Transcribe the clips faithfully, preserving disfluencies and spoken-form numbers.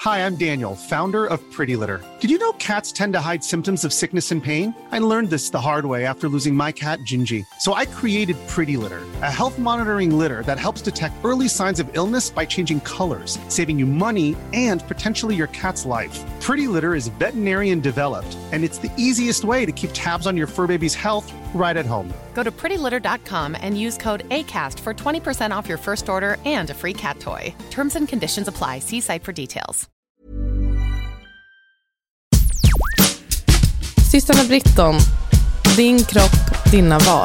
Hi, I'm Daniel, founder of Pretty Litter. Did you know cats tend to hide symptoms of sickness and pain? I learned this the hard way after losing my cat, Gingy. So I created Pretty Litter, a health monitoring litter that helps detect early signs of illness by changing colors, saving you money and potentially your cat's life. Pretty Litter is veterinarian developed, and it's the easiest way to keep tabs on your fur baby's health right at home. Go to pretty litter dot com and use code ACAST for twenty percent off your first order and a free cat toy. Terms and conditions apply. See site for details. Systrarna Britton, din kropp, dina val.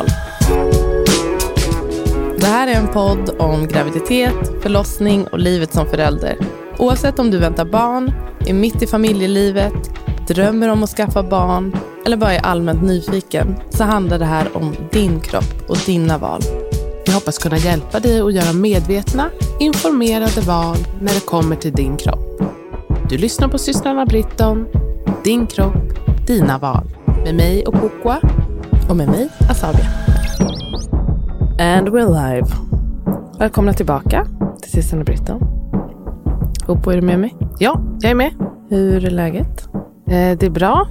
Det här är en podd om graviditet, förlossning och livet som förälder. Oavsett om du väntar barn, är mitt i familjelivet, drömmer om att skaffa barn eller bara är allmänt nyfiken, så handlar det här om din kropp och dina val. Vi hoppas kunna hjälpa dig att göra medvetna, informerade val när det kommer till din kropp. Du lyssnar på Systrarna Britton, din kropp, dina val. Med mig och Pukwa. Och med mig, Asabia. And we're live. Välkomna tillbaka till Systrarna Britton. Pukwa, är du med mig? Ja, jag är med. Hur är läget? Eh, det är bra.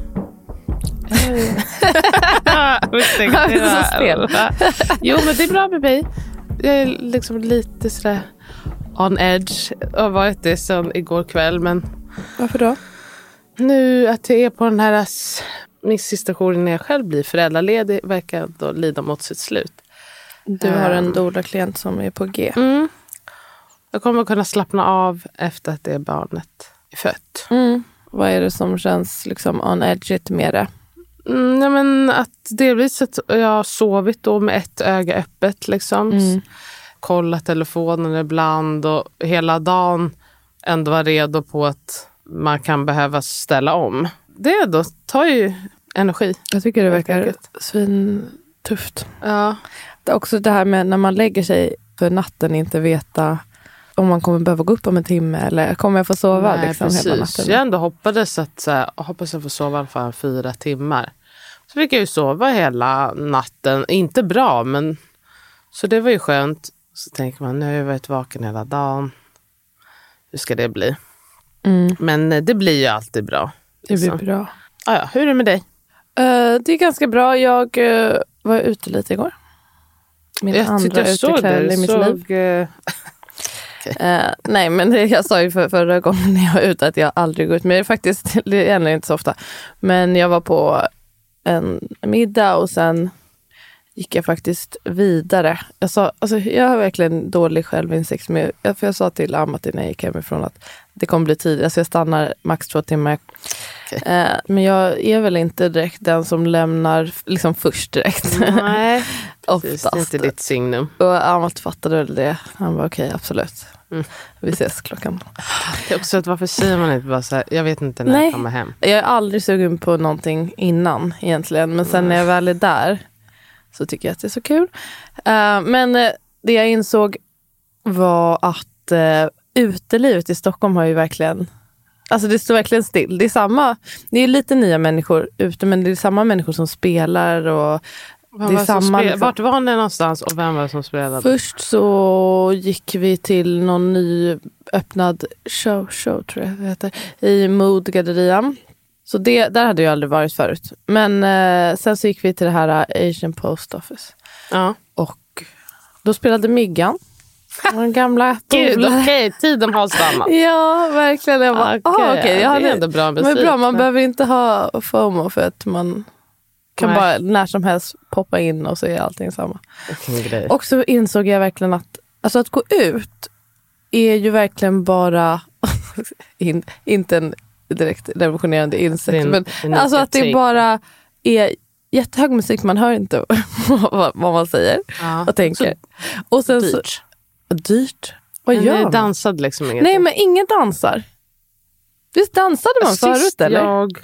Så stel. Jo, men det är bra med mig. Jag är liksom lite sådär on edge. Jag har varit det sedan igår kväll, men... Varför då? Nu att jag är på den här min sista jour när jag själv blir föräldraledig verkar då lida mot sitt slut. Du har en doula-klient som är på G. Mm. Jag kommer att kunna slappna av efter att det barnet är fött. Mm. Vad är det som känns liksom on edge med det? Mm, nej, men att delvis att jag har sovit då med ett öga öppet liksom. Mm. Kolla telefonen ibland och hela dagen ändå vara redo på att man kan behöva ställa om. Det då tar ju energi. Jag tycker det verkar svintufft. Ja. Det är också det här med när man lägger sig för natten inte veta om man kommer behöva gå upp om en timme eller kommer jag få sova. Nej, liksom, hela natten. Jag ändå hoppades att så här, hoppas jag får sova i alla fall fyra timmar. Så fick jag ju sova hela natten. Inte bra, men så det var ju skönt. Så tänker man, nu har jag varit vaken hela dagen. Hur ska det bli? Mm. Men det blir ju alltid bra. Liksom. Det blir bra. Ah, ja. Hur är det med dig? Uh, det är ganska bra. Jag uh, var ute lite igår. Min jag andra utekväll i mitt såg, liv. Uh... okay. uh, nej, men det, jag sa ju för, förra gången när jag var ute att jag aldrig går ut. Men det är faktiskt det är inte så ofta. Men jag var på en middag och sen gick jag faktiskt vidare. Jag sa, alltså jag har verkligen dålig självinsikt. Med, för jag sa till Amati när jag gick hemifrån att det kommer bli tid. Alltså jag stannar max två timmar. Okay. Eh, men jag är väl inte direkt den som lämnar liksom först direkt. Nej, oftast. Det är inte ditt signum. Och Amati fattade väl det. Han var okej, okay, absolut. Mm. Vi ses klockan. Det är också att varför säger man inte bara så här, jag vet inte när Nej, jag kommer hem. Jag är aldrig sugen på någonting innan egentligen. Men sen mm. när jag väl är där så tycker jag att det är så kul. Uh, men uh, det jag insåg var att uh, utelivet i Stockholm har ju verkligen... Alltså det står verkligen still. Det är samma... Det är lite nya människor ute, men det är samma människor som spelar och... Vad det är var samma, spel- Vart var ni någonstans och vem var det som spelade? Först så gick vi till någon ny öppnad show, show tror jag det heter, i Mood-gallerian. Så det, där hade jag aldrig varit förut. Men eh, sen så gick vi till det här Asian Post Office. Ja. Och då spelade Myggan. Den gamla Gud, okej. Okay. Tiden har stannat. Ja, verkligen. Jag bara, okej. Okay. Ah, okay. Jag det är ändå bra musik. Men bra, man men... behöver inte ha FOMO för att man kan Nej. bara när som helst poppa in och så är allting samma. Grej. Och så insåg jag verkligen att alltså att gå ut är ju verkligen bara in, inte en direkt revolutionerande insikt. Men en alltså att det bara är jättehög musik, man hör inte vad, vad man säger ja, och tänker. Och sen dyrt. Så, dyrt? Vad men gör man? Dansade liksom inget. Nej, men ingen dansar. Visst dansade man sist förut, eller? Jag,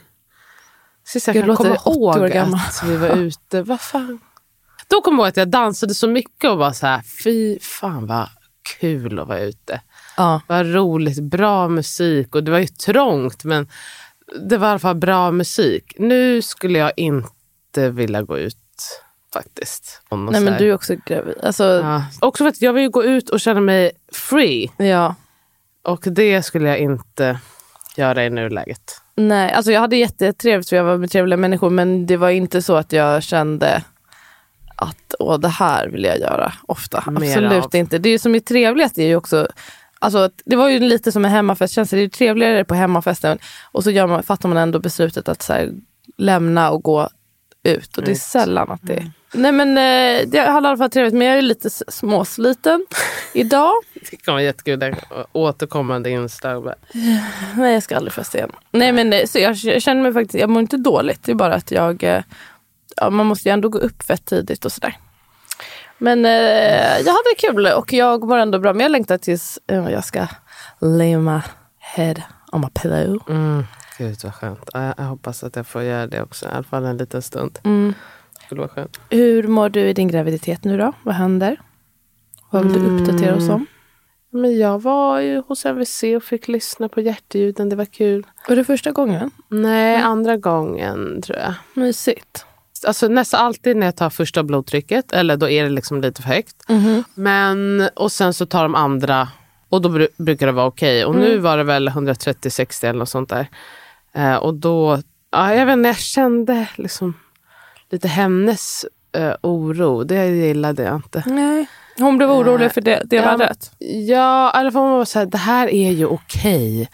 sist jag, jag kan komma ihåg att vi var ute. Vad fan? Då kom jag ihåg att jag dansade så mycket och var så här, fy fan vad kul att vara ute. Ja. Vad roligt, bra musik. Och det var ju trångt, men det var i alla fall bra musik. Nu skulle jag inte vilja gå ut faktiskt. Nej, men du är också gravid. Alltså... Ja. Också för att jag vill gå ut och känna mig free. Ja. Och det skulle jag inte göra i nuläget? Nej, alltså jag hade jättetrevligt för jag var med trevliga människor, men det var inte så att jag kände att åh, det här vill jag göra ofta. Mer Absolut av. inte. Det som är trevligast är ju också, alltså det var ju lite som en hemmafestkänsla. Det är ju trevligare på hemmafesten och så gör man, fattar man ändå beslutet att så här, lämna och gå ut. Och det är sällan att det... Mm. Nej men eh, det hade i alla fall trevligt, men jag är lite småsliten idag. Det kan vara jättekul, återkommande inslag. Nej, jag ska aldrig festa igen. Nej men så jag, jag känner mig faktiskt, jag mår inte dåligt. Det är bara att jag, eh, ja, man måste ju ändå gå upp fett tidigt och sådär. Men eh, jag hade kul och jag mår ändå bra. Men jag längtar tills eh, jag ska lay my head on my pillow. Mm. Gud vad skönt. Jag, jag hoppas att jag får göra det också. I alla fall en liten stund. Mm. Det skulle vara skönt. Hur mår du i din graviditet nu då? Vad händer? Vad vill du uppdatera oss om? Men jag var ju hos M V C och fick lyssna på hjärtljuden. Det var kul. Var det första gången? Nej, mm. andra gången tror jag. Mysigt. Alltså nästan alltid när jag tar första blodtrycket, eller då är det liksom lite för högt. Mm-hmm. Men, och sen så tar de andra och då br- brukar det vara okej. Och mm. nu var det väl etthundratrettio sextio eller något sånt där. Eh, och då, ja, jag vet inte, jag kände liksom lite hennes eh, oro. Det gillade jag inte. Nej. Hon blev orolig eh, för det, det var ja, rätt. Ja, i alla fall hon var så här, det här är ju okej.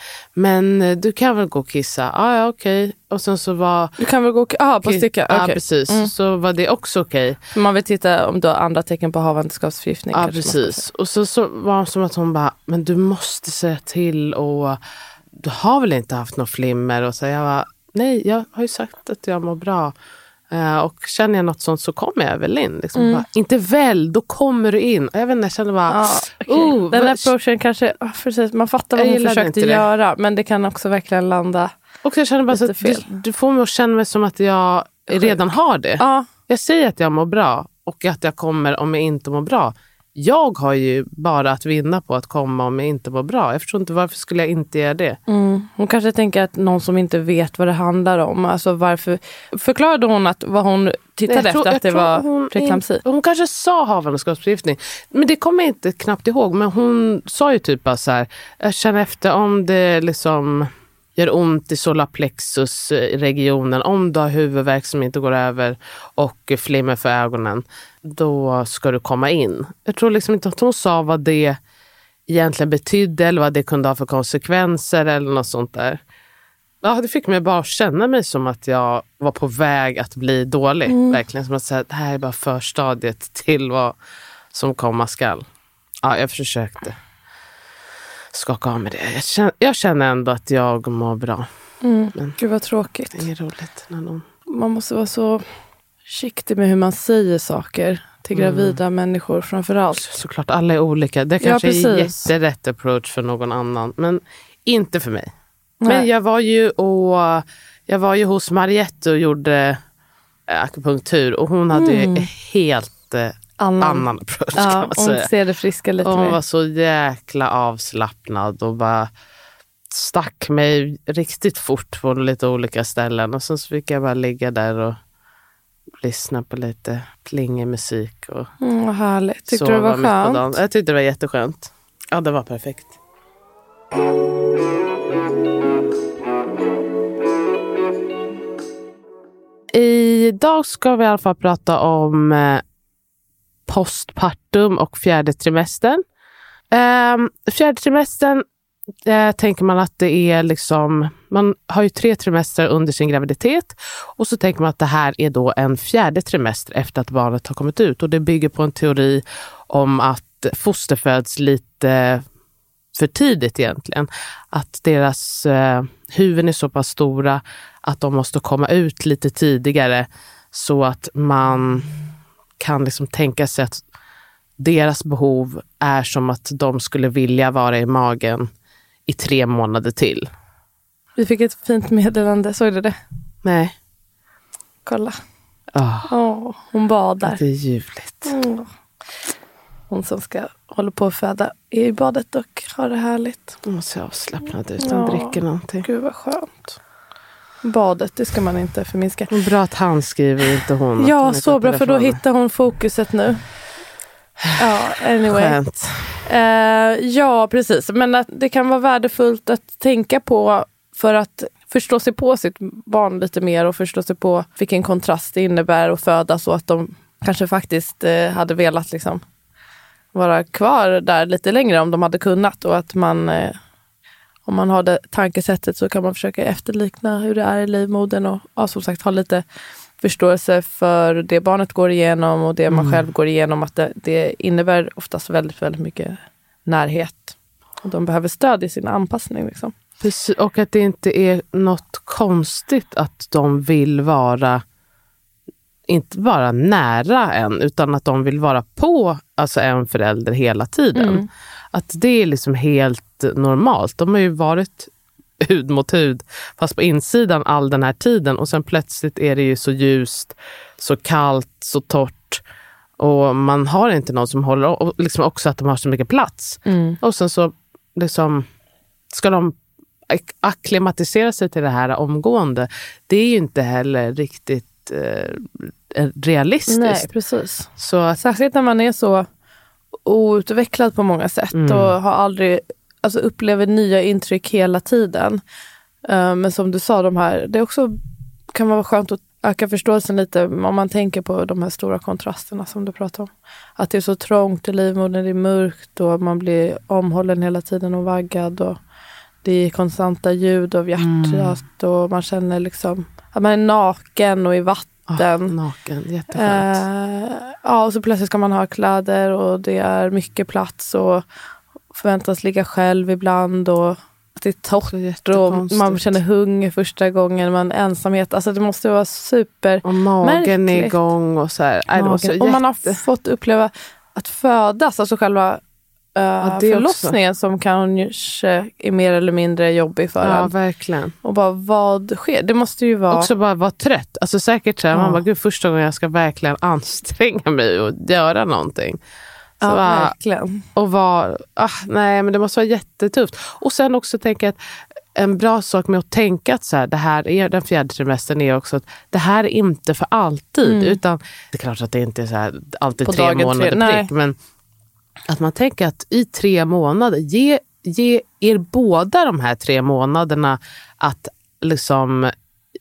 Men du kan väl gå och kissa? Ah, ja, okej. Och sen så var... Du kan väl gå och ah, på sticka? Ja, okay. precis. Mm. Så var det också okej. Man vill titta om du har andra tecken på havandeskapsförgiftning. Ja, precis. Och så, så var det som att hon bara, men du måste säga till och du har väl inte haft något flimmer? Och så jag bara, nej, jag har ju sagt att jag mår bra. Uh, och känner jag något sånt så kommer jag väl in. Liksom. Mm. Bara, inte väl, då kommer du in. Jag vet inte, jag känner bara... Ah, okay. oh, Den här approachen kanske... Oh, precis, man fattar vad hon försökte göra. Men det kan också verkligen landa. Och jag känner bara så att du, du får mig att känna mig som att jag redan har det. Ah. Jag säger att jag mår bra och att jag kommer om jag inte mår bra. Jag har ju bara att vinna på att komma om jag inte mår bra. Jag förstår inte varför skulle jag inte göra det. Mm. Hon kanske tänker att någon som inte vet vad det handlar om. Alltså varför... Förklarade hon att vad hon tittade Nej, tror, efter att det var preklampsi? Hon kanske sa havandeskapsförgiftning. Men det kommer jag inte knappt ihåg. Men hon sa ju typ bara så här. Jag känner efter om det liksom gör ont i solarplexus-regionen. Om du har huvudvärk som inte går över och flimmer för ögonen. Då ska du komma in. Jag tror liksom inte att hon sa vad det egentligen betydde eller vad det kunde ha för konsekvenser eller något sånt där. Ja, det fick mig bara känna mig som att jag var på väg att bli dålig. Mm. Verkligen som att säga att det här är bara förstadiet till vad som komma skall. Ja, jag försökte skaka av med det. Jag känner, jag känner ändå att jag mår bra. Mm. Men gud vad tråkigt. Det är roligt när någon... Man måste vara så försiktig med hur man säger saker till gravida mm. människor framförallt. Så, såklart, alla är olika. Det kanske ja, är jätterätt approach för någon annan. Men inte för mig. Nej. Men jag var ju och jag var ju hos Mariette och gjorde akupunktur. Och hon hade mm. ju helt eh, annan. annan approach ja, kan man säga. Hon ser det friska lite hon mer. var så jäkla avslappnad och bara stack mig riktigt fort på lite olika ställen. Och sen så fick jag bara ligga där och lyssna på lite plingig musik. Och mm, vad härligt. Tyckte du det var skönt? Jag tyckte det var jätteskönt. Ja, det var perfekt. Idag ska vi i alla fall prata om eh, postpartum och fjärde trimestern. Eh, fjärde trimestern eh, tänker man att det är liksom, man har ju tre trimester under sin graviditet och så tänker man att det här är då en fjärde trimester efter att barnet har kommit ut, och det bygger på en teori om att foster föds lite för tidigt egentligen. Att deras eh, huvuden är så pass stora att de måste komma ut lite tidigare så att man kan liksom tänka sig att deras behov är som att de skulle vilja vara i magen i tre månader till. Vi fick ett fint meddelande, såg du det? Nej. Kolla. Oh. Oh, hon badar. Det är ljuvligt. Oh. Hon som ska hålla på att föda är i badet och har det härligt. Hon ser avslappnad ut. Hon ja, dricker någonting. Gud vad skönt. Badet, det ska man inte förminska. Bra att han skriver, inte hon. Ja, hon så bra, för då hittar hon fokuset nu. Ja, anyway. Skönt. Uh, ja, precis. Men att det kan vara värdefullt att tänka på för att förstå sig på sitt barn lite mer och förstå sig på vilken kontrast det innebär att födas och att de kanske faktiskt eh, hade velat liksom vara kvar där lite längre om de hade kunnat, och att man eh, om man har det tankesättet så kan man försöka efterlikna hur det är i livmodern och ja, som sagt ha lite förståelse för det barnet går igenom och det man mm. själv går igenom, att det, det innebär oftast väldigt, väldigt mycket närhet och de behöver stöd i sin anpassning liksom. Precis, och att det inte är något konstigt att de vill vara inte bara nära en, utan att de vill vara på alltså en förälder hela tiden. Mm. Att det är liksom helt normalt. De har ju varit hud mot hud fast på insidan all den här tiden, och sen plötsligt är det ju så ljust, så kallt, så torrt, och man har inte någon som håller, och liksom också att de har så mycket plats. Mm. Och sen så liksom ska de akklimatisera sig till det här omgående. Det är ju inte heller riktigt eh, realistiskt. Nej, precis. Så att, särskilt när man är så outvecklad på många sätt mm. och har aldrig, alltså upplever nya intryck hela tiden. Uh, men som du sa, de här, det också kan vara skönt att öka förståelsen lite om man tänker på de här stora kontrasterna som du pratar om. Att det är så trångt i livmodern, det är mörkt och man blir omhållen hela tiden och vaggad, och det är konstanta ljud av hjärtat mm. och man känner liksom att man är naken och i vatten. Oh, naken, jätteskönt. Uh, ja, och så plötsligt ska man ha kläder och det är mycket plats och förväntas ligga själv ibland, och det är torrt och man känner hunger första gången, man ensamhet. Alltså det måste vara super och magen märkligt. Är igång och så här. Nej, magen, jätte... och man har fått uppleva att födas, alltså själva uh, ja, förlossningen också. Som kanske är mer eller mindre jobbig för ja, en. Verkligen. Och bara vad sker? Det måste ju vara... Också bara vara trött. Alltså säkert så här, ja. Man bara, gud, första gången jag ska verkligen anstränga mig och göra någonting. Så ja, var, verkligen. Och var, ah, nej men det måste vara jättetufft. Och sen också tänka att en bra sak med att tänka att så här, det här är, den fjärde trimestern är också att det här är inte för alltid. Mm. Utan det är klart att det inte är så här, alltid på tre månader tre, prick. Men att man tänker att i tre månader, ge, ge er båda de här tre månaderna att liksom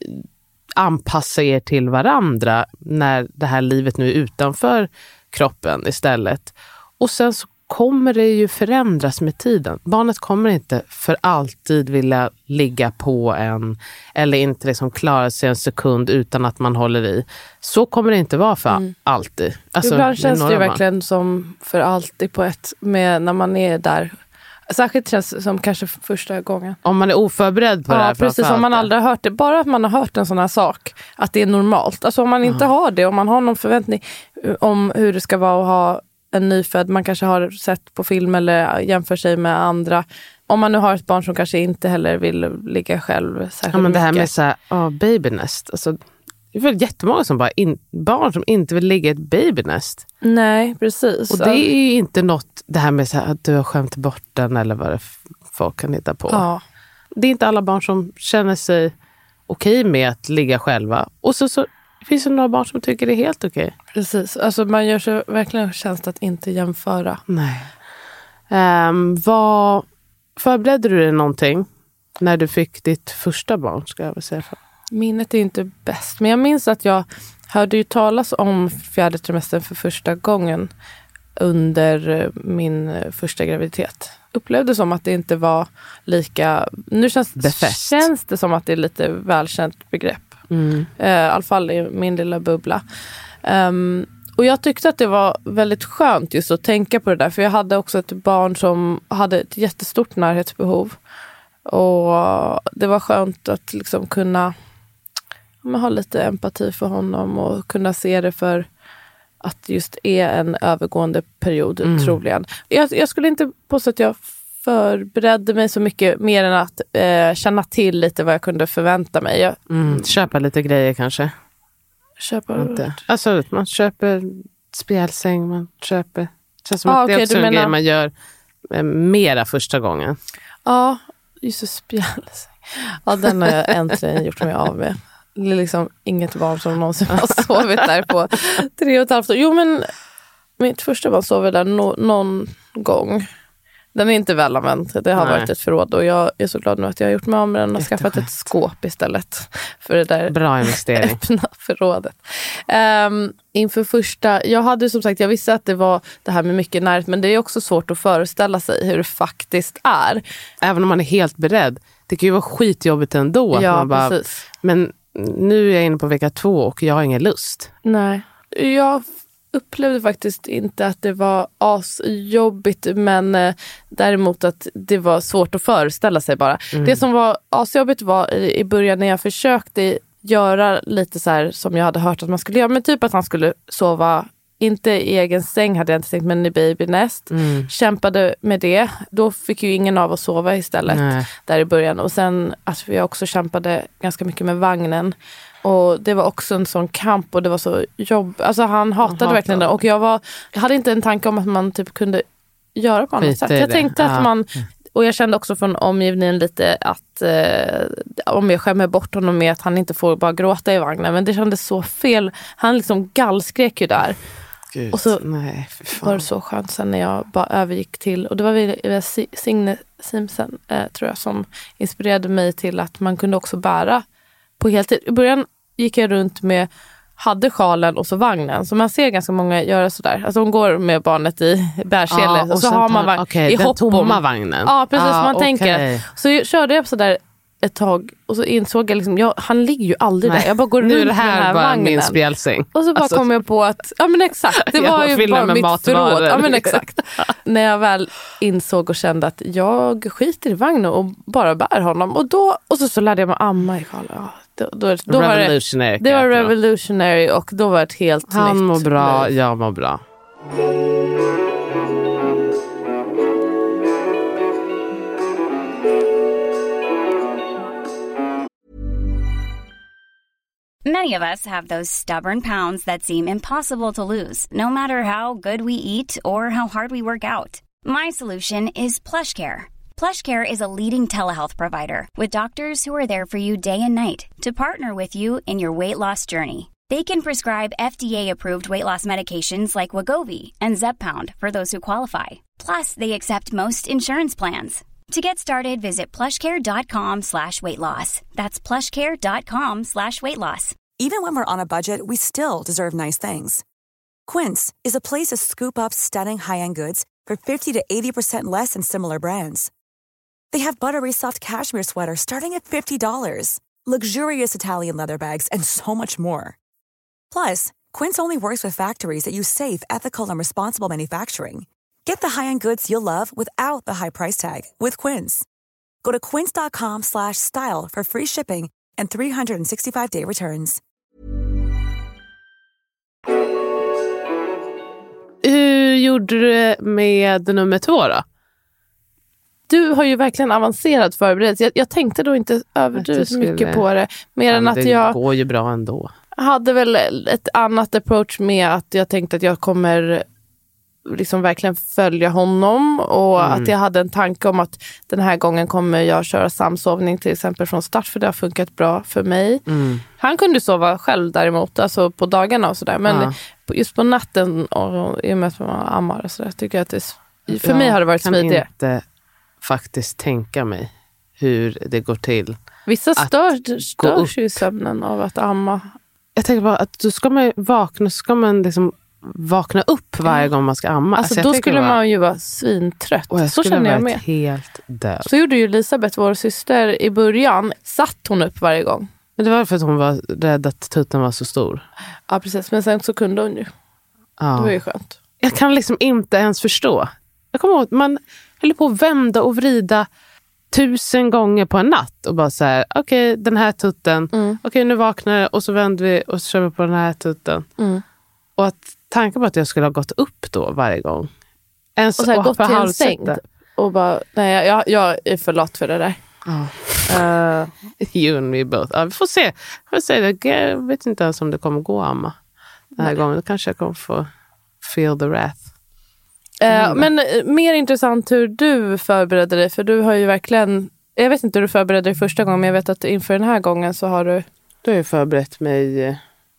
anpassa er till varandra när det här livet nu är utanför kroppen istället. Och sen så kommer det ju förändras med tiden. Barnet kommer inte för alltid vilja ligga på en eller inte liksom klara sig en sekund utan att man håller i. Så kommer det inte vara för mm. alltid. Alltså, ibland känns det ju verkligen som för alltid på ett med när man är där. Särskilt känns som kanske första gången. Om man är oförberedd på ja, det här. Ja, precis. Om man aldrig har hört det. Bara att man har hört en sån här sak. Att det är normalt. Alltså om man inte mm. har det. Om man har någon förväntning om hur det ska vara att ha en nyfödd. Man kanske har sett på film eller jämför sig med andra. Om man nu har ett barn som kanske inte heller vill ligga själv särskilt ja, men det här mycket. med så här, oh, babynest. Alltså, det är väl jättemånga som bara in, barn som inte vill ligga i ett babynest. Nej, precis. Och det är ju inte något, det här med så här, att du har skämt bort den eller vad det folk kan hitta på. Ja. Det är inte alla barn som känner sig okej med att ligga själva. Och så, så finns det några barn som tycker det är helt okej. Precis, alltså man gör sig verkligen tjänst att inte jämföra. Nej. Um, vad förberedde du dig någonting när du fick ditt första barn, ska jag väl säga för? Minnet är inte bäst, men jag minns att jag hörde ju talas om fjärde trimestern för första gången under min första graviditet. Upplevde som att det inte var lika... Nu känns, känns det som att det är lite välkänt begrepp. Mm. Uh, I alla fall i min lilla bubbla. Um, och jag tyckte att det var väldigt skönt just att tänka på det där. För jag hade också ett barn som hade ett jättestort närhetsbehov. Och det var skönt att liksom kunna... Man har lite empati för honom och kunna se det för att just är en övergående period mm. troligen. Jag, jag skulle inte påstå att jag förberedde mig så mycket mer än att eh, känna till lite vad jag kunde förvänta mig. Jag, mm. Köpa lite grejer kanske. Köpa inte. Alltså man köper spjälsäng, man köper. Det känns som ah, att det okay, är också en menar... grej man gör eh, mera första gången. Ja, just det, spjälsäng. Ja, den har jag äntligen gjort mig av med. Det är liksom inget barn som någonsin har sovit där på tre och ett halvt år. Jo, men mitt första barn sov där no- någon gång. Den är inte väl använd. Det har Nej. varit ett förråd och jag är så glad nu att jag har gjort mig av med den och Jätteskönt. skaffat ett skåp istället för det där Bra investering. öppna förrådet. Um, inför första, jag hade som sagt, jag visste att det var det här med mycket närhet, men det är också svårt att föreställa sig hur det faktiskt är. Även om man är helt beredd. Det kan ju vara skitjobbigt ändå. Att Ja, man bara, precis. men nu är jag inne på vecka två och jag har ingen lust. Nej, jag upplevde faktiskt inte att det var asjobbigt, men eh, däremot att det var svårt att föreställa sig bara. Mm. Det som var asjobbigt var i, i början när jag försökte göra lite så här som jag hade hört att man skulle göra, men typ att han skulle sova, inte i egen säng hade jag inte tänkt, men i babynest. Mm. Kämpade med det. Då fick ju ingen av oss sova istället. Nej. Där i början. Och sen att vi också kämpade ganska mycket med vagnen. Och det var också en sån kamp och det var så jobb. Alltså han hatade hatade. verkligen det. Och jag, var, jag hade inte en tanke om att man typ kunde göra på annat Skita sätt. i Jag det. tänkte att Ja. man... Och jag kände också från omgivningen lite att eh, om jag skämmer bort honom med att han inte får bara gråta i vagnen. Men det kändes så fel. Han liksom gallskrek ju där. Gud, Och så nej, för fan. var det så skönt sen när jag bara övergick till, och det var vi, Signe Simsen eh, tror jag som inspirerade mig till att man kunde också bära på heltid. I början gick jag runt med, hade sjalen och så vagnen, så man ser ganska många göra sådär. Alltså hon går med barnet i bärsele Ja, och, så sen har man tar- vagn okej, i den hopp om. tomma vagnen. Ja, precis, Ah, man okej. tänker. Så jag körde jag sådär ett tag och så insåg jag liksom, jag, han ligger ju aldrig Nej. där. Jag bara går Nu runt är det med den här här bara vagnen. min spjälsäng. Och så bara Alltså- kom jag på att, ja men exakt, det Jag var ju fyller bara med mitt matvaror. förråd. Ja men exakt. När jag väl insåg och kände att jag skiter i vagnen och bara bär honom. Och då, och så, så lärde jag mig amma i sjalen. Ja, då, då, då var det, Revolutionary. det var kan jag tro. revolutionary och då var det ett helt Han nytt mår bra, liv. jag mår bra. Many of us have those stubborn pounds that seem impossible to lose, no matter how good we eat or how hard we work out. My solution is PlushCare. PlushCare is a leading telehealth provider with doctors who are there for you day and night to partner with you in your weight loss journey. They can prescribe F D A-approved weight loss medications like Wegovy and Zepbound for those who qualify. Plus, they accept most insurance plans. To get started, visit plushcare.com slash weight loss. That's plushcare.com slash weight loss. Even when we're on a budget, we still deserve nice things. Quince is a place to scoop up stunning high-end goods for fifty to eighty percent less than similar brands. They have buttery soft cashmere sweaters starting at fifty dollars, luxurious Italian leather bags, and so much more. Plus, Quince only works with factories that use safe, ethical, and responsible manufacturing. Get the high-end goods you'll love without the high price tag with Quince. Go to quince.com slash style for free shipping and three sixty-five day returns. Hur gjorde du med nummer två då? Du har ju verkligen avancerat förberedelse. Jag, jag tänkte då inte överdrivet skulle- mycket på det. Mer Ja, än men att det jag går ju bra ändå. hade väl ett annat approach med att jag tänkte att jag kommer liksom verkligen följa honom och Mm. att jag hade en tanke om att den här gången kommer jag köra samsovning till exempel från start, för det har funkat bra för mig. Mm. Han kunde sova själv däremot, alltså på dagarna och sådär, men Ja. på- just på natten och i och med att man ammar och sådär, tycker jag att det är, för Jag mig har det varit kan smidigare. inte faktiskt tänka mig hur det går till. Vissa att stör, störs ju i sömnen av att amma. Jag tänker bara att då ska man vakna, ska man liksom vakna upp varje gång man ska amma. Alltså jag då tänker skulle bara, man ju vara svintrött. och jag Så skulle känner jag varit med. helt död. Så gjorde ju Elisabeth, vår syster, i början. Satt hon upp varje gång. Men det var för att hon var rädd att tutten var så stor. Ja, precis. Men sen så kunde hon ju. Ja. Det var ju skönt. Jag kan liksom inte ens förstå. Jag kommer ihåg, man höll på att vända och vrida tusen gånger på en natt och bara så här, okej, okay, den här tutten, Mm. okej, okay, nu vaknar jag och så vänder vi och så kör vi på den här tutten. Mm. Och att tanken på att jag skulle ha gått upp då varje gång. Ens Och så här, gått för till en halvsätta. säng. Och bara, nej, jag, jag är för lat för det där. Uh, You and me both. Ja, vi får se. Vi får se. Jag vet inte ens om det kommer gå att amma den här Nej. gången. Då kanske jag kommer få feel the wrath. uh, men eh, mer intressant hur du förberedde dig. För du har ju verkligen, jag vet inte hur du förberedde dig första gången, men jag vet att inför den här gången så har du... Då har jag förberett mig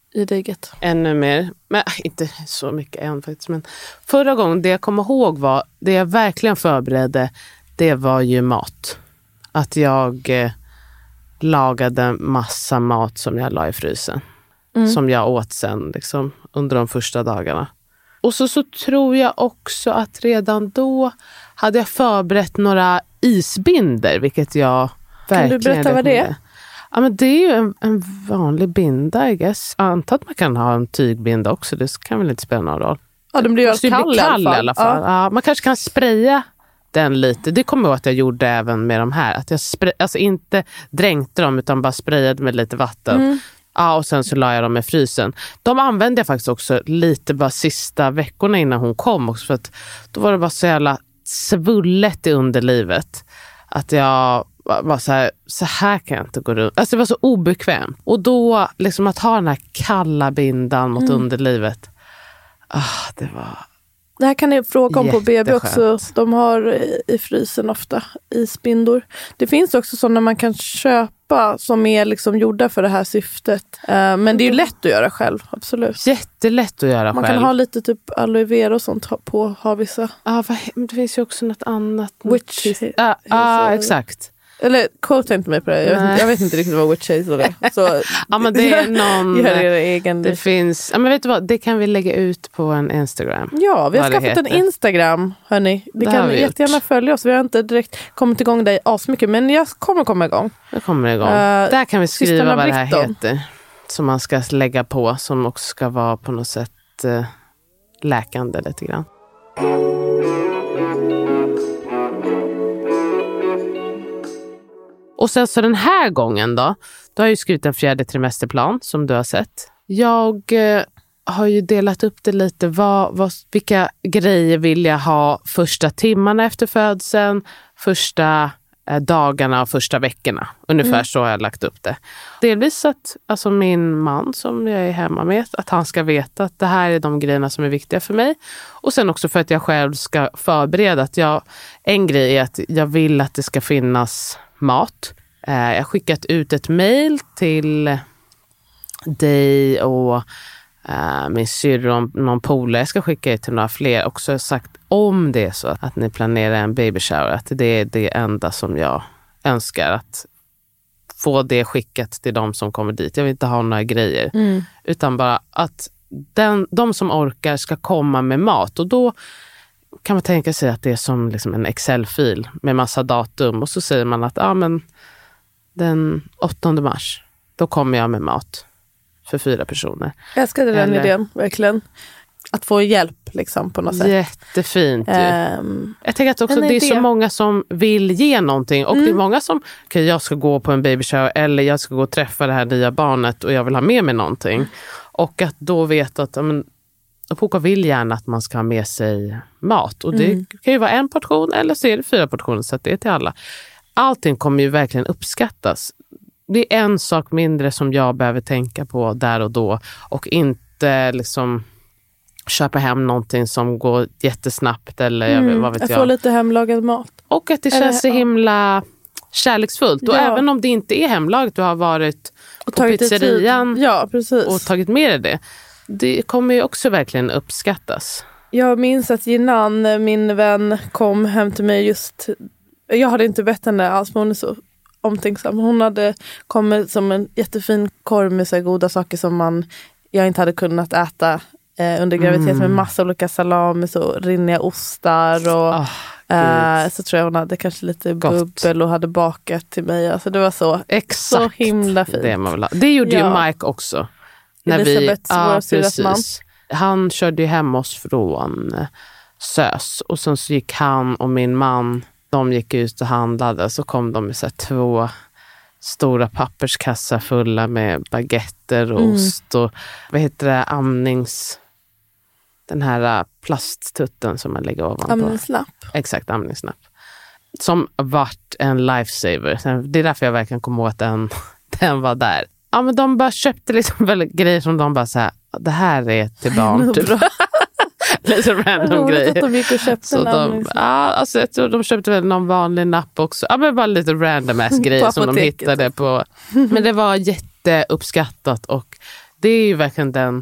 i degen. Ännu mer. Men inte så mycket än faktiskt. Men förra gången, det jag kommer ihåg var, det jag verkligen förberedde, det var ju mat. Att jag eh, lagade massa mat som jag la i frysen. Mm. Som jag åt sen liksom, under de första dagarna. Och så, så tror jag också att redan då hade jag förberett några isbinder, vilket jag verkligen... Kan du berätta vad det är? Ja, men det är ju en, en vanlig binda, I guess. Jag antar att man kan ha en tygbinda också, det kan väl inte spela någon roll. Ja, den blir ju kall, kall i alla fall. I alla fall. Ja. Ja, man kanske kan spraya den lite. Det kommer jag att jag gjorde även med de här. Att jag spray, alltså inte dränkte dem utan bara sprayade med lite vatten. Mm. Ja, och sen så la jag dem i frysen. De använde jag faktiskt också lite bara sista veckorna innan hon kom också. För att då var det bara så jävla svullet i underlivet. Att jag var så här, så här kan jag inte gå runt. Alltså det var så obekväm. Och då liksom att ha den här kalla bindan mot mm. underlivet. Ah, det var... Det här kan ni fråga om på B B också. De har i frysen ofta isbindor. Det finns också sådana man kan köpa som är liksom gjorda för det här syftet. Men det är ju lätt att göra själv, absolut. Jättelätt att göra man själv. Man kan ha lite typ aloe vera och sånt på, ha vissa. Ja, ah, det finns ju också något annat. Witch. Ja, ah, ah, exakt. Eller quote inte mig på det. Jag vet, inte, jag vet inte riktigt vad witch hazel är. Så ja, men det är någon... Gör er egen. Det finns... Ja, men vet du vad? Det kan vi lägga ut på en Instagram. Ja, vi har skaffat en Instagram, hörni. Ni det kan jättegärna följa oss. Vi har inte direkt kommit igång där asmycket, men jag kommer komma igång. Jag kommer igång. Uh, Där kan vi skriva vad det här heter. Som man ska lägga på, som också ska vara på något sätt uh, läkande lite grann. Och sen så den här gången då, då har jag ju skrivit en fjärde trimesterplan som du har sett. Jag eh, har ju delat upp det lite. Vad, vad, vilka grejer vill jag ha första timmarna efter födseln, första eh, dagarna och första veckorna. Ungefär mm. så har jag lagt upp det. Delvis att alltså min man som jag är hemma med, att han ska veta att det här är de grejerna som är viktiga för mig. Och sen också för att jag själv ska förbereda. Att jag, en grej är att jag vill att det ska finnas mat. Jag har skickat ut ett mejl till dig och uh, min syrra och någon polare. Jag ska skicka ut till några fler. Också har sagt om det är så att ni planerar en baby shower, att det är det enda som jag önskar, att få det skickat till de som kommer dit. Jag vill inte ha några grejer mm. utan bara att den, de som orkar ska komma med mat. Och då kan man tänka sig att det är som liksom en Excel-fil med massa datum. Och så säger man att ah, men den åttonde mars, då kommer jag med mat för fyra personer. Jag älskade den Eller, idén, verkligen. Att få hjälp liksom på något sätt. Jättefint ju. Um, jag tänker att också det är idé. så många som vill ge någonting. Och mm. det är många som, okay, jag ska gå på en baby shower eller jag ska gå och träffa det här nya barnet och jag vill ha med mig någonting. Mm. Och att då veta att men, Poka vill gärna att man ska ha med sig mat. Och det mm. kan ju vara en portion eller så är det fyra portioner, så att det är till alla. Allting kommer ju verkligen uppskattas. Det är en sak mindre som jag behöver tänka på där och då. Och inte liksom köpa hem någonting som går jättesnabbt. Eller mm. jag, vad vet jag. jag får lite hemlagad mat. Och att det eller, känns så himla kärleksfullt. Ja. Och även om det inte är hemlagat, du har varit och på pizzerian ja, precis. och tagit med dig det. Det kommer ju också verkligen uppskattas. Jag minns att Jinan, min vän, kom hem till mig just... Jag hade inte bett henne alls, men hon är så omtänksam. Hon hade kommit som en jättefin korv med så goda saker som man, jag inte hade kunnat äta eh, under graviditet. Mm. Med massa olika salami, så rinniga ostar och... Oh. Uh, så tror jag hon hade kanske lite Gott. bubbel och hade bakat till mig. Alltså det var så, Exakt. så himla fint. Det, man vill ha. det gjorde ja. ju Mike också. När Elisabeth, vi, vår ja, syrras man. Han körde ju hem oss från Sös. Och sen så gick han och min man, de gick ut och handlade. Så kom de med så här två stora papperskassar fulla med baguetter och mm. ost. Och vad heter det? Amnings... Den här plasttutten som man lägger ovanpå. Amningsnapp. Exakt, amningsnapp. Som vart en lifesaver. Det är därför jag verkligen kommer ihåg att den, den var där. Ja, men de bara köpte liksom väl grejer som de bara så här, det här är till barn. Typ. Lite random grejer. Att de gick och köpte så de, ja, alltså, jag tror de köpte väl någon vanlig napp också. Ja, men bara lite random ass grejer som de hittade på. Men det var jätteuppskattat och Det är ju verkligen den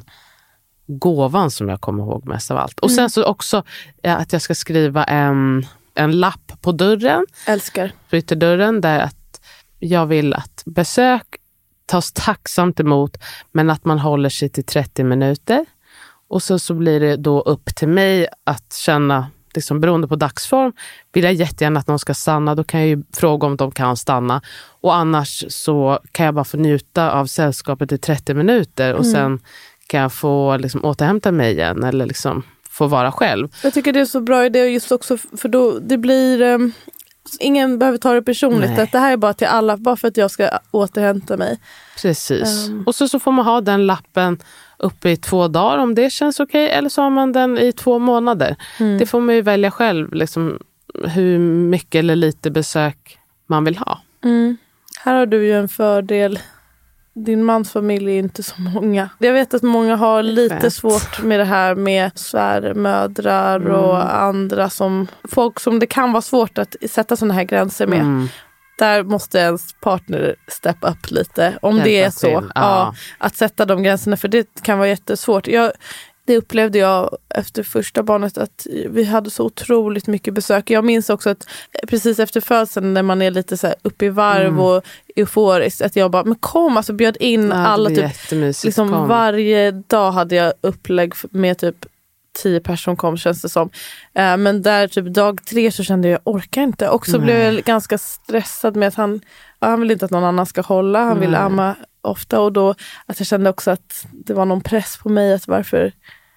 gåvan som jag kommer ihåg mest av allt. Och sen så också att jag ska skriva en, en lapp på dörren. Älskar. På ytterdörren där att jag vill att besök tas tacksamt emot, men att man håller sig till trettio minuter. Och så, så blir det då upp till mig att känna, liksom beroende på dagsform, vill jag jättegärna att någon ska stanna, då kan jag ju fråga om de kan stanna. Och annars så kan jag bara få njuta av sällskapet i trettio minuter och mm. sen kan jag få liksom återhämta mig igen eller liksom få vara själv. Jag tycker det är så bra idé just också, för då det blir um, ingen behöver ta det personligt. Att det här är bara till alla, bara för att jag ska återhämta mig. Precis. Um. Och så, så får man ha den lappen uppe i två dagar om det känns okej, eller så har man den i två månader. Mm. Det får man ju välja själv liksom, hur mycket eller lite besök man vill ha. Mm. Här har du ju en fördel. Din mans familj är inte så många. Jag vet att många har lite svårt med det här med svärmödrar mm. och andra som folk som det kan vara svårt att sätta såna här gränser med. Mm. Där måste ens partner step up lite. Om Hjälpa det är så. Ja. Ja, att sätta de gränserna. För det kan vara jättesvårt. Jag, det upplevde jag efter första barnet. Att vi hade så otroligt mycket besök. Jag minns också att precis efter födseln. När man är lite så här uppe i varv mm. och euforisk. Att jag bara, men kom alltså bjöd in ja, alla. Typ, liksom kom. Varje dag hade jag upplägg med typ tio personer kom, känns det som. Uh, men där typ dag tre så kände jag, jag orkar inte. Och så Nej. blev jag ganska stressad med att han, han vill inte att någon annan ska hålla. Han Nej. vill amma ofta. Och då att jag kände också att det var någon press på mig. Att varför...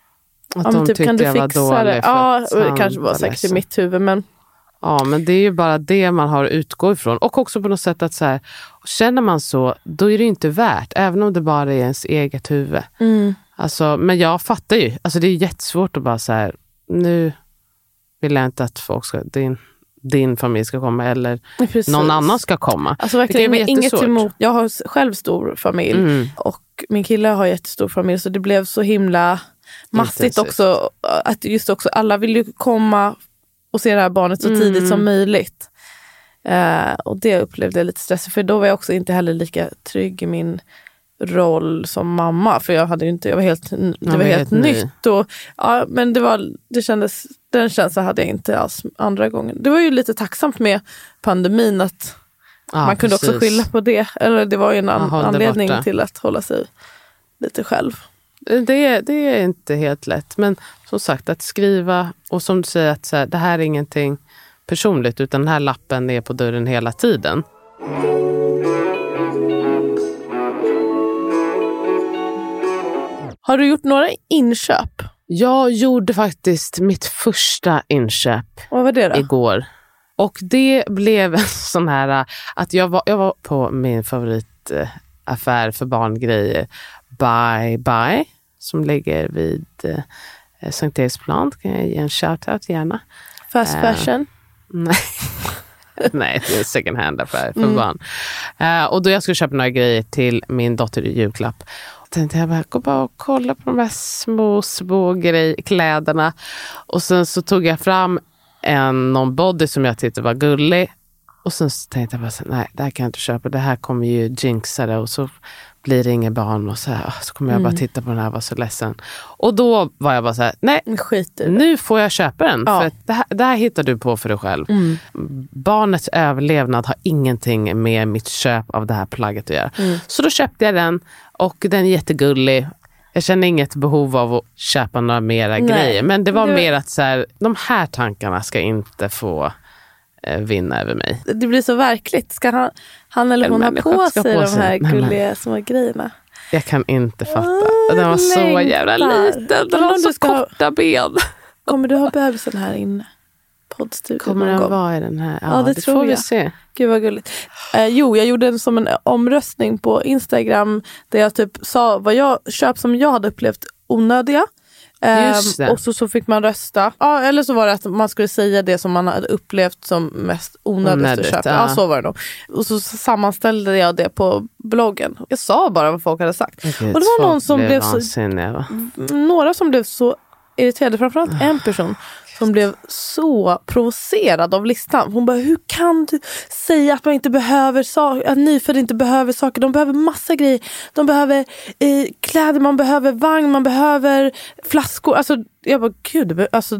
Att ja, de typ, kan du jag fixa var det? Ja, det kanske var säkert i mitt huvud. Men... Ja, men det är ju bara det man har att utgå ifrån. Och också på något sätt att så här, känner man så, då är det inte värt. Även om det bara är ens eget huvud. Mm. Alltså, men jag fattar ju. Alltså det är jättesvårt att bara så här, nu vill jag inte att folk ska, din, din familj ska komma eller Precis. någon annan ska komma. Alltså verkligen, det inget emot. Jag har själv stor familj mm. och min kille har jättestor familj, så det blev så himla massigt också. Att just också, alla vill ju komma och se det här barnet så mm. tidigt som möjligt. Uh, och det upplevde jag lite stressigt, för då var jag också inte heller lika trygg i min roll som mamma, för jag hade ju inte, jag var helt, det var helt, helt nytt och, ja, men det var, det kändes, den känslan hade jag inte alls andra gången. Det var ju lite tacksamt med pandemin att ja, man kunde precis. också skylla på det, eller det var ju en an, anledning borta. till att hålla sig lite själv. Det, det är inte helt lätt, men som sagt att skriva och som du säger att så här, det här är ingenting personligt, utan den här lappen är på dörren hela tiden. Har du gjort några inköp? Jag gjorde faktiskt mitt första inköp Vad var det då? igår. Och det blev en sån här att jag var, jag var på min favoritaffär för barngrejer, Bye Bye, som ligger vid eh, Sankt Eriksplan. Kan jag ge en shoutout gärna. Fast fashion? Uh, nej. Nej, det är en second hand affär för mm. barn. Uh, och då jag skulle köpa några grejer till min dotter i julklapp. Tänkte jag bara, gå bara och kolla på de här små, små grej, kläderna. Och sen så tog jag fram en någon body som jag tyckte var gullig. Och sen så tänkte jag bara, så, nej, det här kan jag inte köpa. Det här kommer ju jinxa det. Och så blir det ingen barn. Och så, här, så kommer jag bara titta på den här och var så ledsen. Och då var jag bara så här, nej, nu får jag köpa den. Ja. För att det, här, det här hittar du på för dig själv. Mm. Barnets överlevnad har ingenting med mitt köp av det här plagget att göra. Mm. Så då köpte jag den. Och den är jättegullig. Jag känner inget behov av att köpa några mera Nej. grejer. Men det var det... mer att så här, de här tankarna ska inte få eh, vinna över mig. Det blir så verkligt. Ska han, han eller hon ha på sig på de här gulliga Nej, små grejerna? Jag kan inte fatta. Oh, den var så jävla liten. Den har så korta ha... ben. Kommer du ha bebisen här inne? Kommer den gång. vara i den här? Ja, ja det, det tror får vi jag. se. Gud vad gulligt. Eh, jo, jag gjorde en som en omröstning på Instagram där jag typ sa vad jag köp som jag hade upplevt onödiga. Eh, och så, så fick man rösta. Ja, eller så var det att man skulle säga det som man hade upplevt som mest onödigt, onödigt att köpa. Ja. ja, så var det nog. Och så sammanställde jag det på bloggen. Jag sa bara vad folk hade sagt. Okay, och det var någon som blev så... Några som blev så irriterade. Framförallt en person som blev så provocerad av listan. Hon bara, hur kan du säga att man inte behöver saker, att nyfödda inte behöver saker? De behöver massa grejer. De behöver eh, kläder, man behöver vagn, man behöver flaskor. Alltså, jag bara, gud, alltså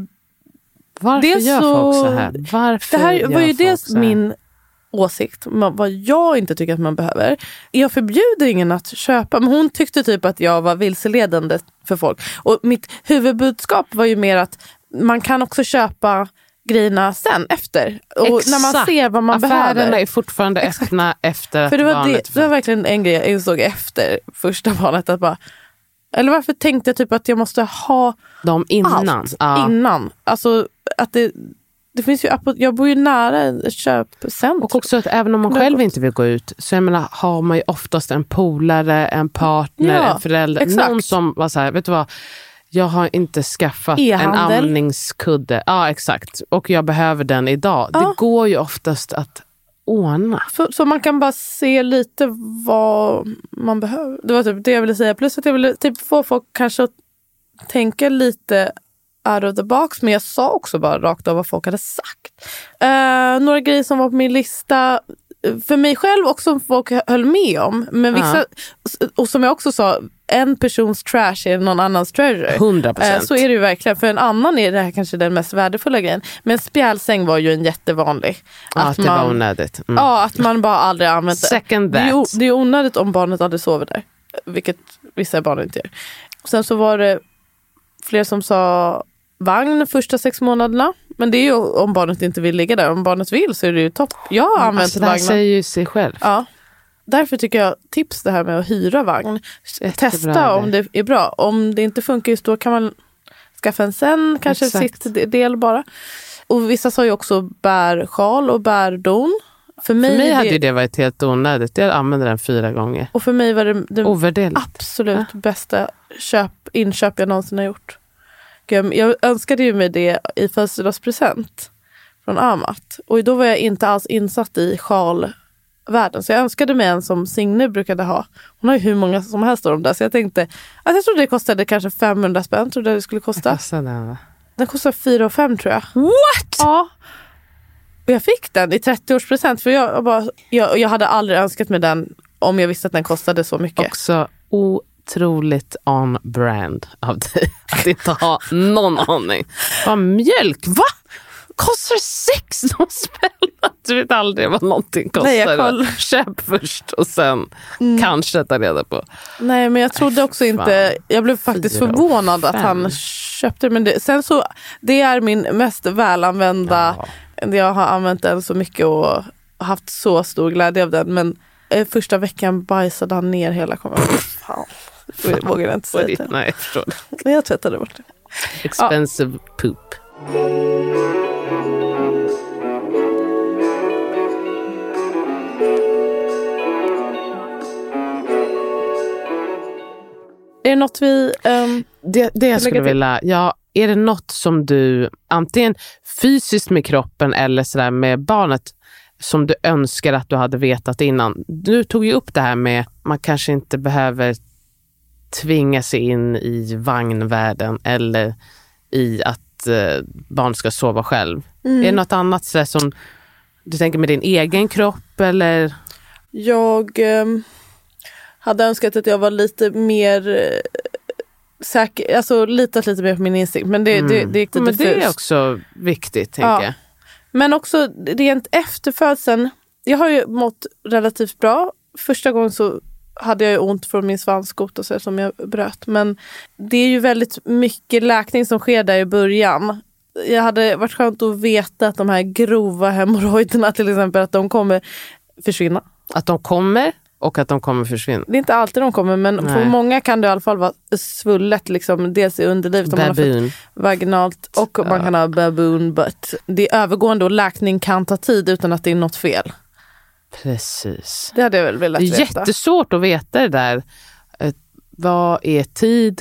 varför det gör så, folk så här? Varför det här gör var ju dels min här? åsikt, vad jag inte tycker att man behöver. Jag förbjuder ingen att köpa, men hon tyckte typ att jag var vilseledande för folk. Och mitt huvudbudskap var ju mer att man kan också köpa grejerna sen efter. Och exakt. När man ser vad man affärerna behöver. är fortfarande exakt. Öppna efter att för det var barnet det, det var verkligen en grej jag insåg efter första barnet, att bara, eller varför tänkte jag typ att jag måste ha dem innan. allt ja. innan. Alltså att det Det finns ju, jag bor ju nära ett köpcentrum. Och också att även om man själv gott. inte vill gå ut, så jag menar, har man ju oftast en polare, en partner, ja, en förälder. exakt. Någon som var så här, vet du vad, jag har inte skaffat E-handel. en amningskudde. Ja, exakt. Och jag behöver den idag. Ja. Det går ju oftast att ordna. Så, så man kan bara se lite vad man behöver. Det var typ det jag ville säga. Plus att jag ville typ få folk kanske att tänka lite out of the box. Men jag sa också bara rakt av vad folk hade sagt. Uh, några grejer som var på min lista för mig själv och som folk höll med om. Men vissa, ja. Och som jag också sa, en persons trash är någon annans treasure. hundra procent. Uh, så är det ju verkligen. För en annan är det här kanske den mest värdefulla grejen. Men spjälsäng var ju en jättevanlig. Ja, att att det man, var onödigt. Mm. Ja, att man bara aldrig använt det. Second Det är, ju, that. det är onödigt om barnet aldrig sover där. Vilket vissa barn inte gör. Sen så var det fler som sa vagn första sex månaderna. Men det är ju om barnet inte vill ligga där. Om barnet vill så är det ju topp. Jag har använt alltså, det här vagnen. säger ju sig själv. Ja. Därför tycker jag tips det här med att hyra vagn. Jättebra Testa om det är bra. Om det inte funkar just då kan man skaffa en sen. Kanske Exakt. sitt del bara. Och vissa sa ju också bärsjal och bärdon. För mig, För mig det, hade ju det varit helt onödigt. Jag använde den fyra gånger. och för mig var det, det Ovärderligt. absolut ja. bästa köp, inköp jag någonsin har gjort. Jag, jag önskade ju mig det i födelsedagspresent från Amat. Och då var jag inte alls insatt i sjalvärlden. Så jag önskade mig en som Signe brukade ha. Hon har ju hur många som helst av dem där. Så jag tänkte att jag trodde det kostade kanske femhundra spänn. Trodde det skulle kosta. Den, va? Den kostar fyra och fem tror jag. What? Ja. Och jag fick den i trettioårspresent. För jag, bara, jag, jag hade aldrig önskat mig den om jag visste att den kostade så mycket. Också otroligt on brand av dig. Att inte ha någon aning. Vad mjölk, va? Kostar sexton spänn? Du vet aldrig vad någonting kostar. Nej, jag koll. Köp först och sen mm. kanske ta reda på. Nej, men jag trodde också Ay, inte... Jag blev faktiskt förvånad att han köpte. Men det, sen så, det är min mest välanvända... Ja. Jag har använt den så mycket och haft så stor glädje av den. Men eh, första veckan bajsade han ner hela kameran. Fan. Jag vågar inte säga det. Nej, jag förstår det. Men jag tvättade bort det. Expensive ja. Poop. Är det något vi... Um, det det jag skulle vilja... Ja, är det något som du antingen fysiskt med kroppen eller sådär med barnet som du önskar att du hade vetat innan? Du tog ju upp det här med man kanske inte behöver tvinga sig in i vagnvärlden eller i att eh, barn ska sova själv. Mm. Är det något annat sådär som du tänker med din egen kropp eller? Jag eh, hade önskat att jag var lite mer eh, säker, alltså litat lite mer på min instinkt. Men det, mm. det, det gick lite Men det är också viktigt, tänker ja. jag. Men också rent efter födseln, jag har ju mått relativt bra. Första gången så hade jag ju ont från min svanskota så som jag bröt. Men det är ju väldigt mycket läkning som sker där i början. Jag hade varit skönt att veta att de här grova hemorrojderna till exempel, att de kommer försvinna. Att de kommer och att de kommer försvinna. Det är inte alltid de kommer, men Nej. för många kan det i alla fall vara svullet liksom, dels i underlivet om man har fått vaginalt och ja. man kan ha baboon butt. Det är övergående och läkning kan ta tid utan att det är något fel. Precis. Det hade jag väl velat veta. Det är veta. jättesvårt att veta det där. Vad är tid?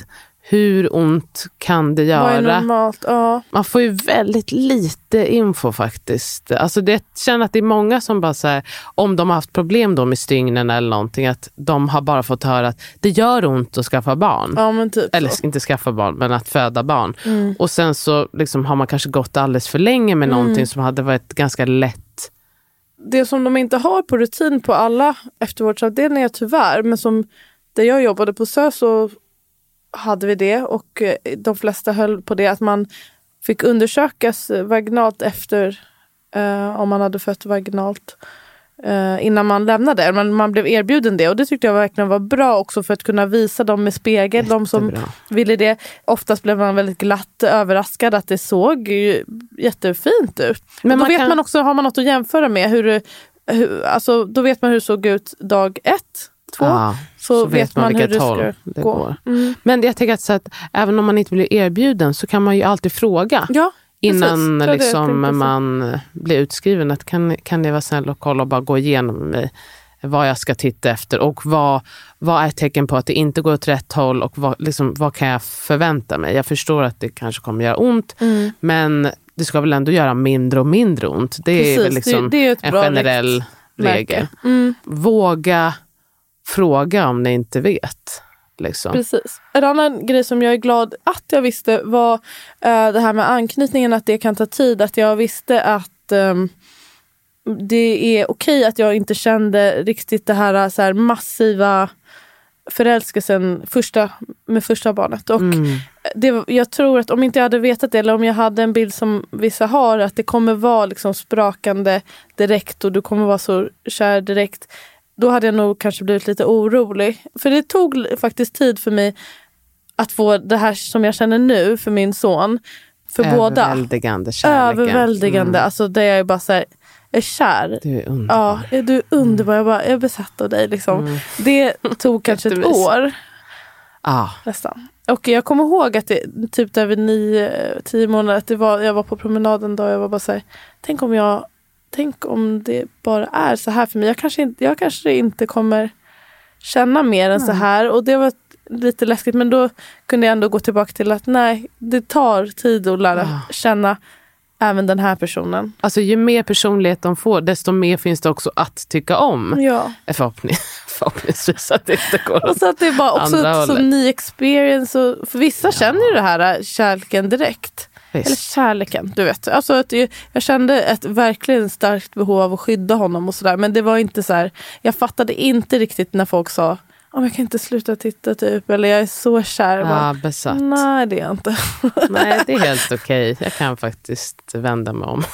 hur ont kan det göra? Vad är normalt? Ja. Man får ju väldigt lite info faktiskt. Alltså det, jag känner att det är många som bara så här, om de har haft problem då med stygnen eller någonting, att de har bara fått höra att det gör ont att skaffa barn. Ja, men typ eller så. inte skaffa barn, men att föda barn. Mm. Och sen så liksom har man kanske gått alldeles för länge med någonting mm. som hade varit ganska lätt. Det som de inte har på rutin på alla eftervårdsavdelningar tyvärr, men som där jag jobbade på SÖ så hade vi det, och de flesta höll på det, att man fick undersökas vaginalt efter eh, om man hade fött vaginalt eh, innan man lämnade. Man, man blev erbjuden det, och det tyckte jag verkligen var bra också för att kunna visa dem med spegel, Jättebra. De som ville det. Oftast blev man väldigt glatt överraskad att det såg ju jättefint ut. Men då man vet kan... man också, har man något att jämföra med, hur, hur, alltså, då vet man hur det såg ut dag ett. Två, ja, så, så vet man, man hur det ska det gå. Går. Mm. Men jag tänker att, så att även om man inte blir erbjuden så kan man ju alltid fråga ja, innan liksom, man blir utskriven. Att kan, kan det vara snäll och kolla och bara gå igenom mig vad jag ska titta efter och vad, vad är tecken på att det inte går åt rätt håll och vad, liksom, vad kan jag förvänta mig. Jag förstår att det kanske kommer göra ont mm. men det ska väl ändå göra mindre och mindre ont. Det är Precis, väl liksom det, det är ett en bra generell regel. Mm. Våga fråga om ni inte vet. Liksom. Precis. En annan grej som jag är glad att jag visste var uh, det här med anknytningen, att det kan ta tid. Att jag visste att um, det är okej att jag inte kände riktigt det här, så här massiva förälskelsen första, med första barnet. Och mm. det, jag tror att om inte jag hade vetat det, eller om jag hade en bild som vissa har, att det kommer vara liksom sprakande direkt och du kommer vara så kär direkt, då hade jag nog kanske blivit lite orolig. För det tog faktiskt tid för mig att få det här som jag känner nu för min son. För båda. Överväldigande kärleken. Överväldigande. Mm. Alltså där jag är bara så här, är kär. Du är underbar. Ja, du är underbar. Jag, bara, jag är besatt av dig. Liksom. Mm. Det tog kanske ett år. Ah. Nästan. Och jag kommer ihåg att det typ över nio, tio månader, att det var, jag var på promenaden då, jag var bara så här, tänk om jag Tänk om det bara är så här för mig. Jag kanske inte, jag kanske inte kommer känna mer än mm. så här. Och det var lite läskigt. Men då kunde jag ändå gå tillbaka till att nej, det tar tid att lära mm. känna även den här personen. Alltså ju mer personlighet de får, desto mer finns det också att tycka om. Ja. Förhoppning, förhoppningsvis att det inte går. Och så att det var också ett så ny experience. Och för vissa ja. känner ju det här kärleken direkt. Visst. Eller kärleken, du vet. Alltså att jag, jag kände ett verkligen starkt behov av att skydda honom och sådär. Men det var inte så här, jag fattade inte riktigt när folk sa, om jag kan inte sluta titta typ, eller jag är så kär. Ja, bara, besatt. Nej, det är jag inte. Nej, det är helt okej. Jag kan faktiskt vända mig om.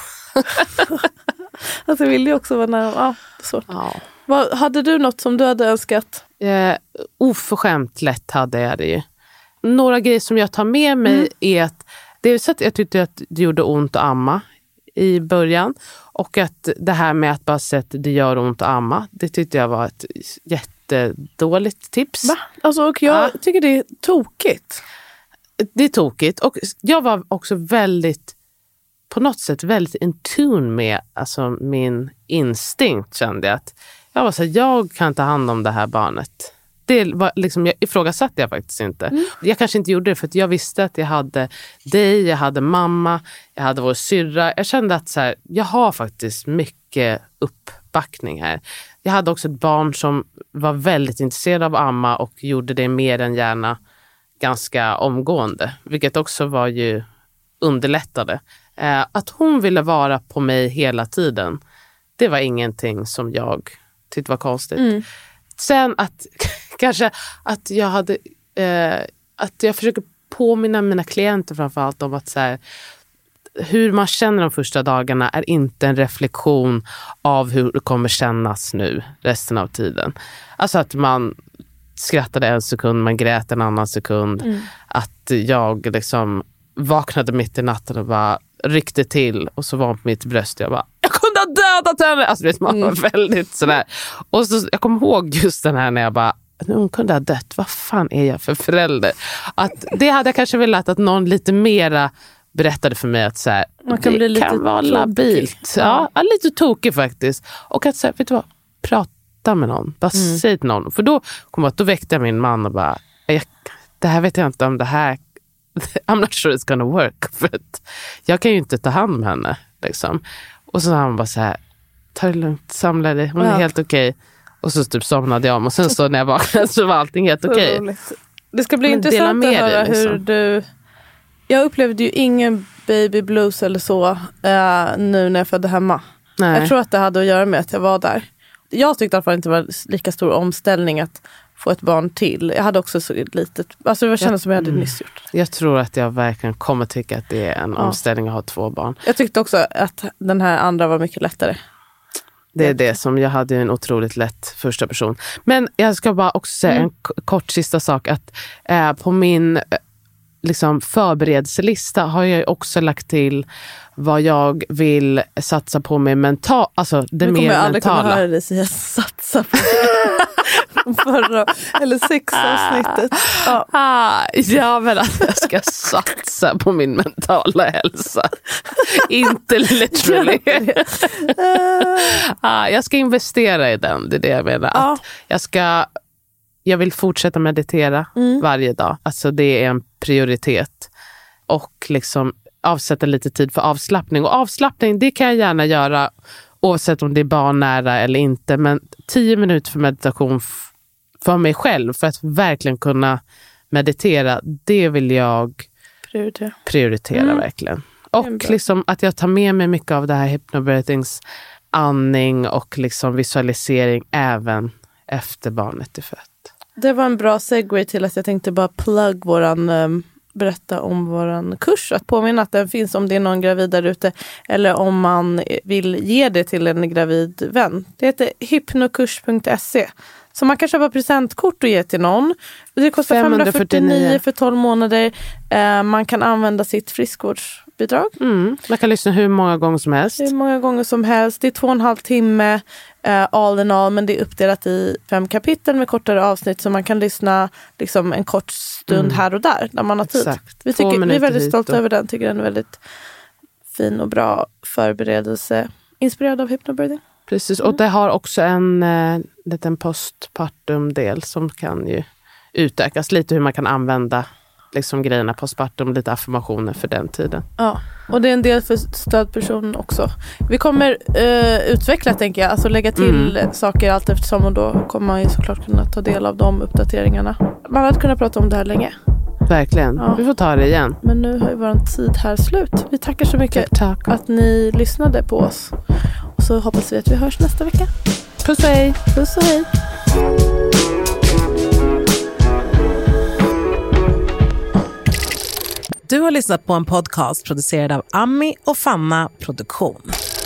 Alltså jag ville ju också vara nära. Ja, svårt. Ja. Vad, hade du något som du hade önskat? Eh, oförskämt lätt hade jag det ju. Några grejer som jag tar med mig mm. är att det är så att jag tyckte att det gjorde ont att amma i början. Och att det här med att bara säga att det gör ont att amma, det tyckte jag var ett jättedåligt tips. Va? Alltså, och jag ja. tycker det är tokigt. Det är tokigt. Och jag var också väldigt, på något sätt väldigt in tune med alltså, min instinkt, kände jag. Att jag var så här, jag kan ta hand om det här barnet. Det var liksom, jag ifrågasatte jag faktiskt inte. Mm. Jag kanske inte gjorde det för att jag visste att jag hade dig, jag hade mamma, jag hade vår syrra. Jag kände att så här, jag har faktiskt mycket uppbackning här. Jag hade också ett barn som var väldigt intresserad av amma och gjorde det mer än gärna ganska omgående. Vilket också var ju underlättade. Eh, att hon ville vara på mig hela tiden, det var ingenting som jag tyckte var konstigt. Mm. Sen att kanske att jag hade eh, att jag försöker påminna mina klienter framförallt om att så här, hur man känner de första dagarna är inte en reflektion av hur det kommer kännas nu resten av tiden. Alltså att man skrattade en sekund, man grät en annan sekund. Mm. Att jag liksom vaknade mitt i natten och bara ryckte till och så var hon på mitt bröst och jag bara, jag kunde ha dödat henne! Alltså det var mm. väldigt sådär. Och så, jag kommer ihåg just den här när jag bara, hon kunde ha dött, vad fan är jag för förälder? Att det hade jag kanske velat att någon lite mera berättade för mig att så här, man kan det bli lite kan vara tokig. labilt. Ja, ja, lite tokig faktiskt. Och att så här, vet du vad, prata med någon. Bara mm. säg till någon. För då kom jag, då väckte jag min man och bara, jag, det här vet jag inte om det här, I'm not sure it's gonna work. För att jag kan ju inte ta hand om henne. Liksom. Och så har han bara så här, ta det lugnt, samla dig, hon är ja. helt okej. Okay. Och så typ somnade jag om och sen så när jag vaknade så var allting helt okej. Okay. Det ska bli Men intressant att höra det, liksom. hur du... Jag upplevde ju ingen baby blues eller så uh, nu när jag födde hemma. Nej. Jag tror att det hade att göra med att jag var där. Jag tyckte i alla fall inte det var lika stor omställning att få ett barn till. Jag hade också så litet, alltså det var kändes som jag hade nyss gjort. Jag tror att jag verkligen kommer tycka att det är en ja. omställning att ha två barn. Jag tyckte också att den här andra var mycket lättare. Det är det som, jag hade en otroligt lätt första person. Men jag ska bara också säga mm. en k- kort sista sak. Att eh, på min liksom, förberedelselista har jag också lagt till vad jag vill satsa på med mental, alltså det mer mentala. Nu kommer jag aldrig kunna höra dig säga satsa på förra, eller sexavsnittet. Ja. Ah, ja, men att jag ska satsa på min mentala hälsa. Inte literally. ah, jag ska investera i den, det är det jag menar. Ja. Att jag ska, jag vill fortsätta meditera mm. varje dag. Alltså det är en prioritet. Och liksom avsätta lite tid för avslappning. Och avslappning, det kan jag gärna göra oavsett om det är barnnära eller inte. Men tio minuter för meditation f- för mig själv, för att verkligen kunna meditera, det vill jag prioritera, prioritera mm. verkligen. Och liksom att jag tar med mig mycket av det här hypnobirthings, andning och liksom visualisering även efter barnet är fött. Det var en bra segue till att jag tänkte bara plug våran... Um... berätta om våran kurs. Att påminna att den finns om det är någon gravid där ute eller om man vill ge det till en gravid vän. Det heter hypnokurs punkt se. Så man kan köpa presentkort och ge till någon. Det kostar femhundrafyrtionio för tolv månader. Eh, man kan använda sitt friskvårdsbidrag. Mm. Man kan lyssna hur många gånger som helst. Hur många gånger som helst. Det är två och en halv timme eh, all in all, men det är uppdelat i fem kapitel med kortare avsnitt så man kan lyssna liksom en kort stund mm. här och där när man har tid. Exakt. Vi, tycker, vi är väldigt stolta över den. Tycker den är väldigt fin och bra förberedelse. Inspirerad av hypnobirthing. Precis, och det har också en eh, liten postpartum-del som kan ju utökas lite hur man kan använda liksom grejerna postpartum, lite affirmationer för den tiden. Ja, och det är en del för stödpersonen också. Vi kommer eh, utveckla, tänker jag, alltså lägga till mm. saker allt eftersom och då kommer man ju såklart kunna ta del av de uppdateringarna. Man hade kunnat prata om det här länge. Verkligen, ja. Vi får ta det igen. Men nu har ju vår tid här slut. Vi tackar så mycket tack, tack. att ni lyssnade på oss. Och så hoppas vi att vi hörs nästa vecka. Puss och hej! Puss och hej! Du har lyssnat på en podcast producerad av Ami och Fanna Produktion.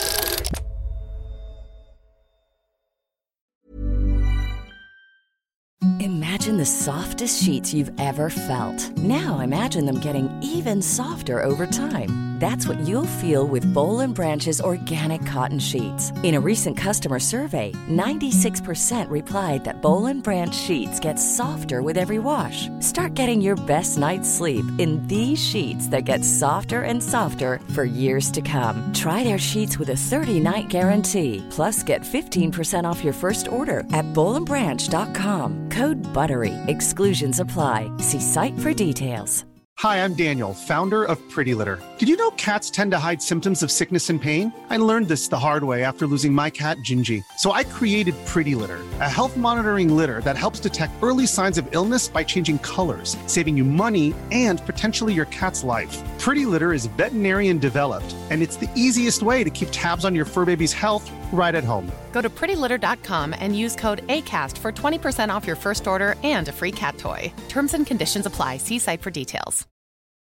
Imagine the softest sheets you've ever felt. Now imagine them getting even softer over time. That's what you'll feel with Boll and Branch's organic cotton sheets. In a recent customer survey, ninety-six percent replied that Boll and Branch sheets get softer with every wash. Start getting your best night's sleep in these sheets that get softer and softer for years to come. Try their sheets with a thirty-night guarantee. Plus, get fifteen percent off your first order at boll and branch dot com. Code BUTTERY. Exclusions apply. See site for details. Hi, I'm Daniel, founder of Pretty Litter. Did you know cats tend to hide symptoms of sickness and pain? I learned this the hard way after losing my cat, Gingy. So I created Pretty Litter, a health monitoring litter that helps detect early signs of illness by changing colors, saving you money and potentially your cat's life. Pretty Litter is veterinarian developed, and it's the easiest way to keep tabs on your fur baby's health right at home. Go to pretty litter dot com and use code ACAST for twenty percent off your first order and a free cat toy. Terms and conditions apply. See site for details.